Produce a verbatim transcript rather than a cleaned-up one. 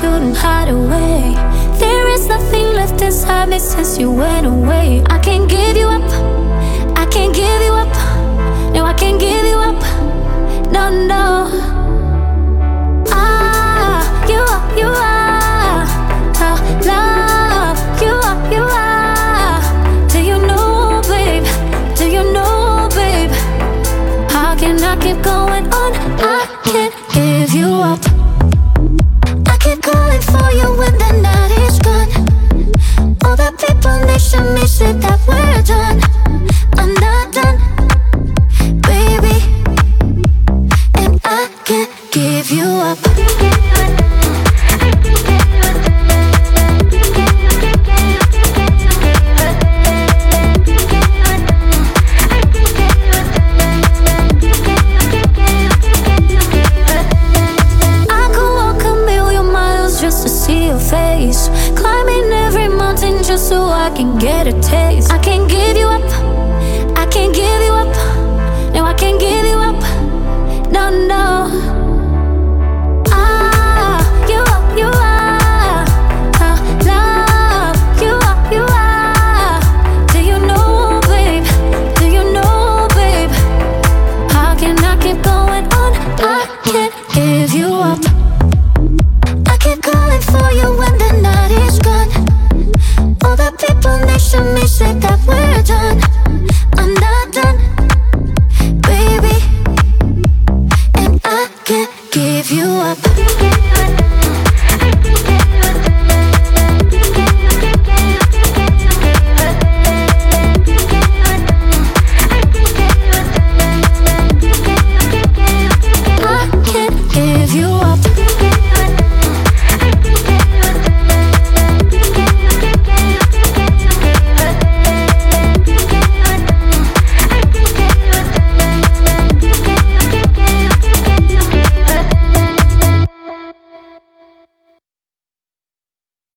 shouldn't hide away. There is nothing left inside me since you went away. I can't give you up, I can't give you up. No, I can't give you up, no, no. Ah, you are, you are, oh, love, you are, you are. Do you know, babe, do you know, babe? How can I keep going on? I can't give you up. I keep calling for you when the night is gone. All the people next to me say that we're done. I'm not done, baby, and I can't give you up. Face, climbing every mountain just so I can get a taste. I can't give you up, I can't give you up. No, I can't give you up, no, no. Ah, you are, you are, oh, love, you are, you are. Do you know, babe, do you know, babe? How can I keep going on? I can't give you up. I keep calling for you when the night is gone. All the people next to me say that we're done. I'm not done, baby, and I can't give you up.